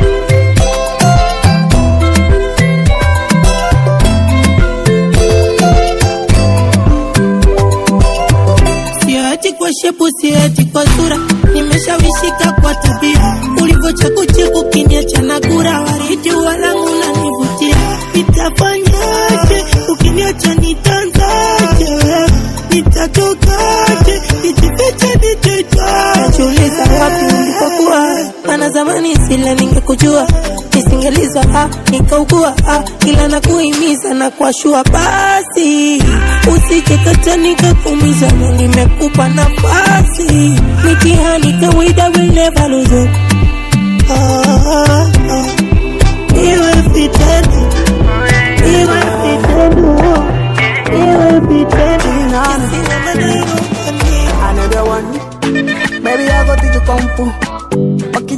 Siati kwa shepu, siati kwa sura, nimeshawishika kwa tabia. Ulivyochakucheku kiniacha na kura, waridi walangu na nivutia. Nitafanyaje ukiniacha, nitanzaje, nitatokaje, nitifiche. Najiuliza wapi ulipokuwa, mana zamani sile ningekujua. Nisingelizwa nikaugua, ila nakuhimiza na kuashua. Basi usikekata nikakumiza, nimekupa nafasi. Mitihani kawaida, will never lose hope.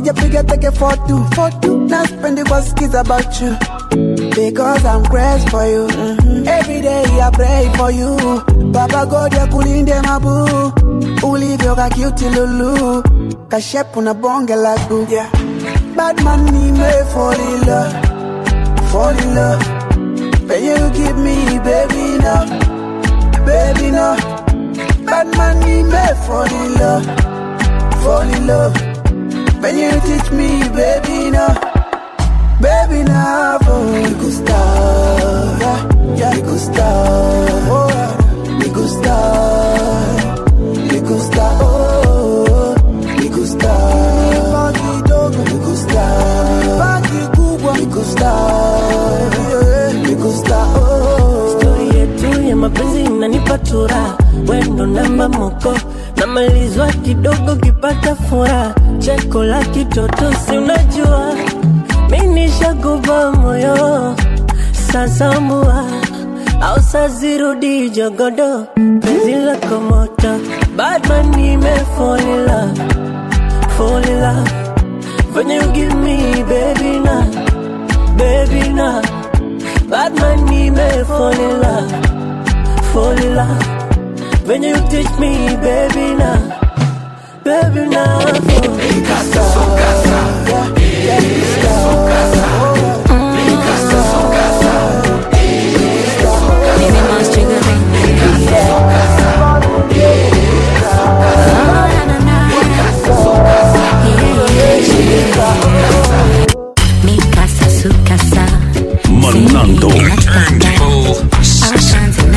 sijapiga teke for two. Now spend kwa skis about you, because I'm crazy for you. Every day I pray for you. Baba God ya kulinde mabu, ulivyo ka cute lulu, kashepu na bonge la boo. Yeah. Bad man me fall in love, fall in love. But you give me baby now, baby now. Bad man me fall in love, fall in love. But you teach me baby now, baby now. Me gusta, yeah, me gusta, oh, me gusta, me gusta, oh, me gusta, bagi dogo, me gusta, bagi kubwa, me gusta, me gusta, oh. Story yetu ya mapenzi inanipa tura, wendo namba moko, namalizwa kidogo kipata fura, cheko la kitoto si unajua. Mimi nishakupa moyo, sasa mua au sazirudi jogodo, penzi lako moto. Bad man nime fall in love, fall in love. When you give me baby na, baby na. Bad man nime fall in love, fall in love. When you teach me baby na, baby na. Mi casa, su casa, yeah, mi casa, su casa. Mi casa, su casa. Mimi más chica de mi casa, su casa. Mi casa, su casa. Manando Turntable Assassin.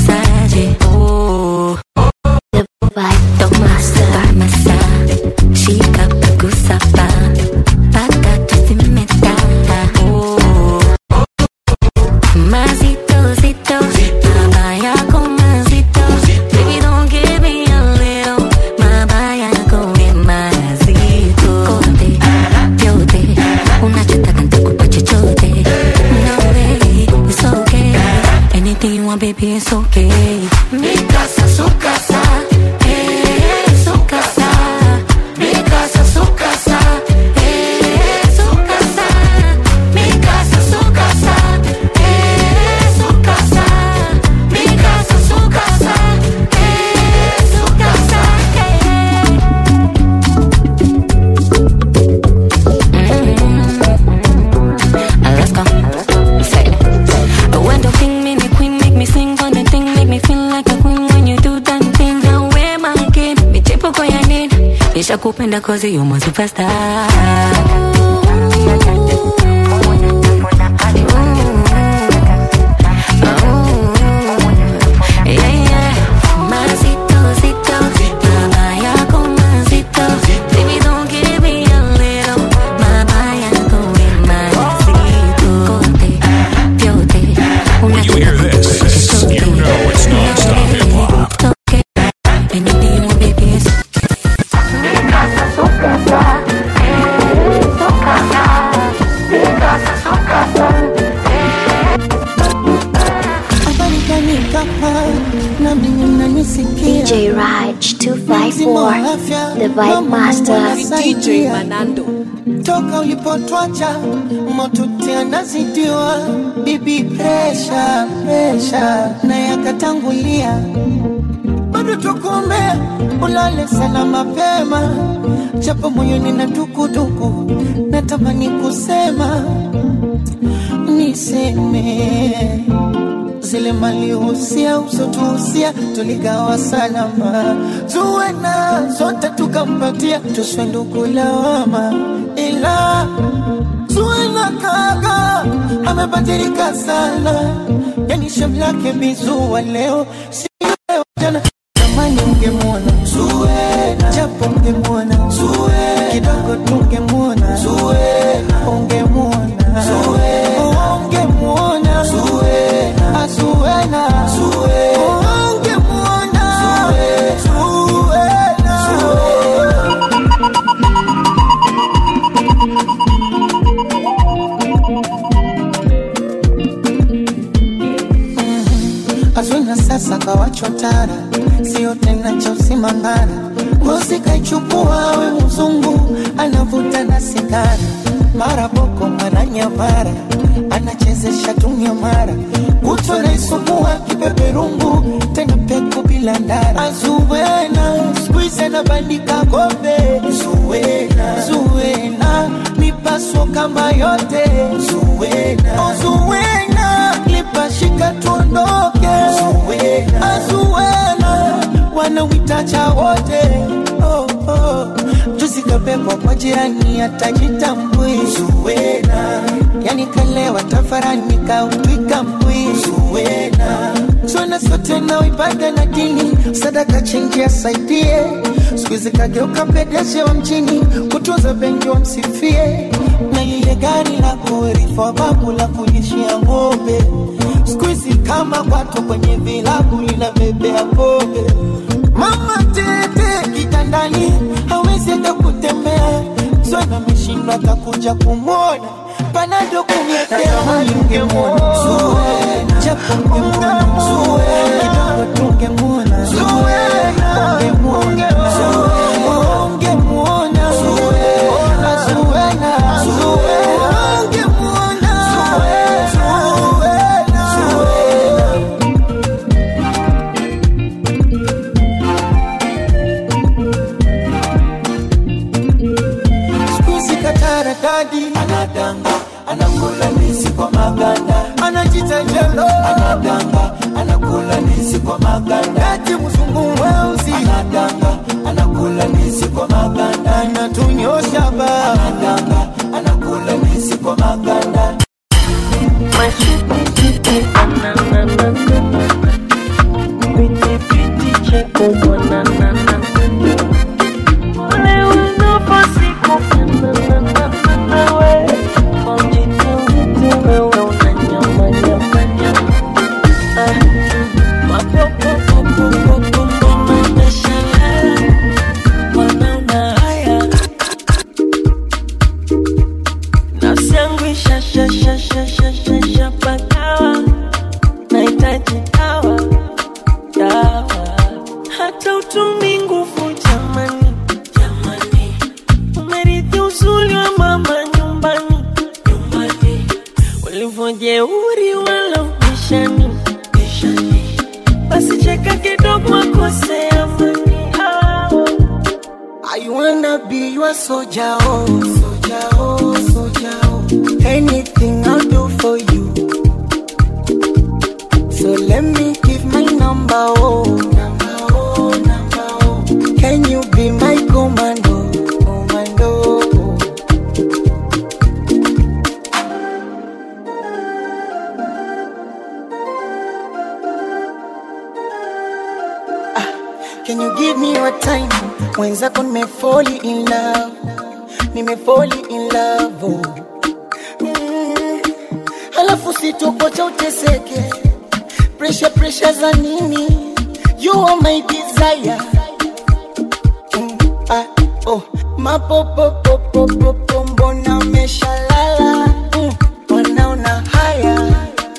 Vibe Master. Shika kusapa, paka tusimeta. Mazito, zito, mabaya con mazito. Baby, don't give me a little, mabaya con mazito. Cote, piote, una chata canta cupa chichote. No way, it's okay. Anything you want, baby, it's okay. Mi casa, su casa. Kupenda cause you're my superstar. DJ Raj 254, the Vibe Master. DJ Manando. Toka ulipotwacha moto tena zidiwa, bibi pressure, pressure na yakatangulia. Bado tukumbea ulale sana mapema, japo moyoni na dukuduku, natamani kusema niseme zile mali usia usotuhusia tuligawa salama, tuwe na zote tukampatia, tusiwe ndugu lawama. Ila tuwe na kaka amebadilika sana, yani shamu lake bizuwa leo si leo jana. Tamani ungemwona Zuena, japo ungemwona Zuena, kidogo tungemwona Zuena, ungemwona Zuena, ungemwona Zuena, Zuena, Zuena, ungemwona Zuena. Azwina sasa kawachotara, sio tena cha usimangara, Ngozi kaichukua we mzungu, anavuta na sigara. Mara boko mara nyamara, anachezesha dunia mara. Kutwa na isukua kipeperungu, tena peku bila ndara. Azuwena, squeeze na bandika kombe. Zuwena, Zuwena, mipaso kama yote. Zuwena, Zuwena, lipashika tuondoke. Zuwena, Azuwena, wanawitacha wote. Oh, oh. Juzi kapepo kwa jirani atajitambui. Zuwena, yani kalewa tafarani kautwika mbui. Zuwena, zona sote na ibada na dini, sadaka chenji asaidie. Sikuizi kageuka pedeshe wa mjini, kutunza bengi wa msifie. Na lile gari la kuerifwa babu la kulishia ngombe, sikuizi kama watu kwenye vilabu lina bebea pombe. Mama tete kitandani, hawezi hata kutembea. Zona mishindwa atakuja kumwona, panado kumletea. Ungemwona Zuwena, japo ungemwona Zuwena, kidogo tungemwona Zuwena, ungemwona Zuwena, ungemwona Zuwena, Zuwena, Zuwena, ungemwona Zuwena, Zuwena. Sikuzi katara dadi, anadanga, anakula nisi kwa maganda. Anajita jelo, anadanga, anakula nisi kwa maganda. Ati mzungu weusi, anadanga, anakula nisi kwa maganda. Anatunyosha ba, anadanga, anakula nisi kwa maganda. Machiti ananana, piti piti cheko mwanana. Ole unapasiko ananana we, mjiti wewe unanyama nyama nyama. Mapopo popo popo popo meshala, wanaona haya. Nafsi yangu isha sha sha sha sha sha sha pakawa, nahitaji dawa dawa. Hata utumi nguvu jamani jamani, umerithi uzuri wa mama nyumbani nyumbani. Ulivyojeuri wala ubishani bishani, basi cheka kidogo akosea amani. I wanna be your soldier, oh, soldier, oh, soldier, oh. Anything I'll do for you. So let me give my number, oh, number, oh, number, oh. Can you be my commando, commando? Can you give me your time? Mwenzako nimefall in love, nimefall in love, oh. Halafu sitokocha uteseke, pressure pressure za nini? You are my desire. Oh, mapopo popo popo mbona meshalala, wanaona haya.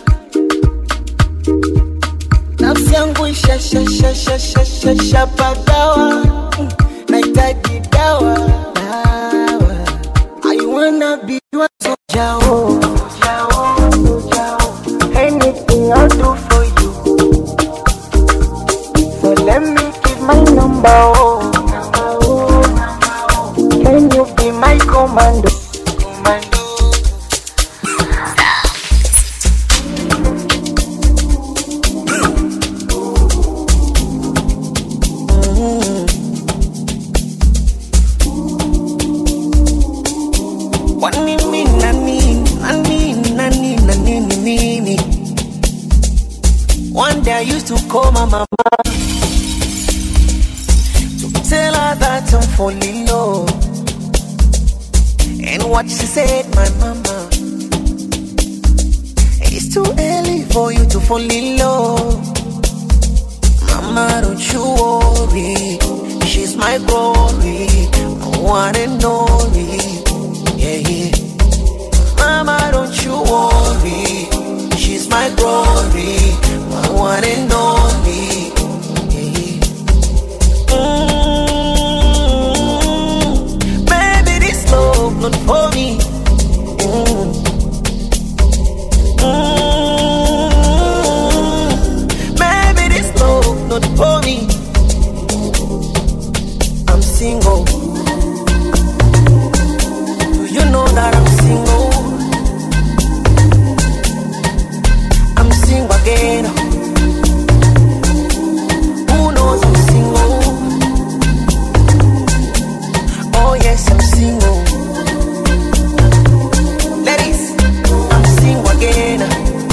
Nafsi yangu isha sha sha sha sha sha sha pagawa, nahitaji dawa dawa. I wanna be your soldier, oh, soldier, oh, soldier, oh. Anything I'll do for you. So let me give my number, oh, number, oh, number, oh. Can you be my commando, commando? One day I used to call my mama to tell her that I'm falling low. And what she said, my mama, it's too early for you to fall in love. Mama, don't you worry, she's my glory, my one and only. Yeah, yeah. Mama, don't you worry, she's my glory, my one and only. Yeah, yeah. not for me. Maybe this love not for me. I'm single. Do you know that I'm single? I'm single again. Who knows I'm single? Oh yes, I'm single. Ladies, I'm single again.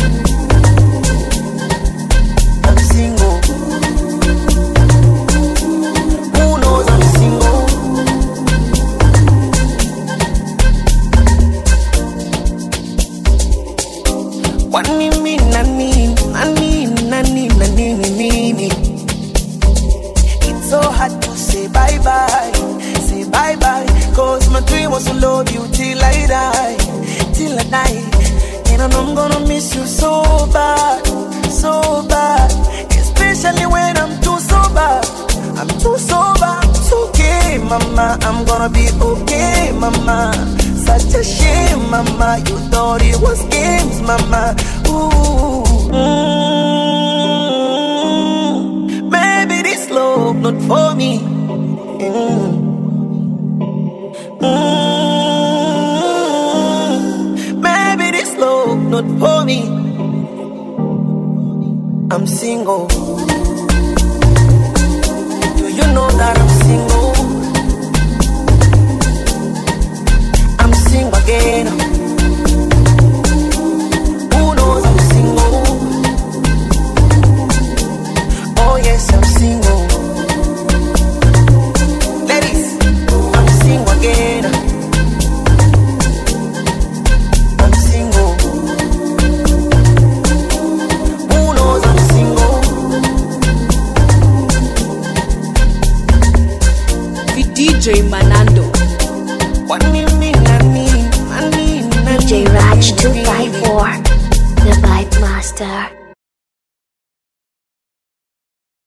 I'm single. Who knows I'm single? What me mean, nani. It's so hard to say bye-bye, cause my dream was to love you till I die, and I know I'm gonna miss you so bad, especially when I'm too sober, it's okay, mama, I'm gonna be okay, mama, such a shame, mama, you thought it was games, mama, ooh, maybe this love not for me, maybe this love not for me. I'm single. Do you know that I'm single? I'm single again. Who knows I'm single? Oh yes, I'm single. Ladies, I'm single again. I'm single. Who knows I'm single? DJ Manando.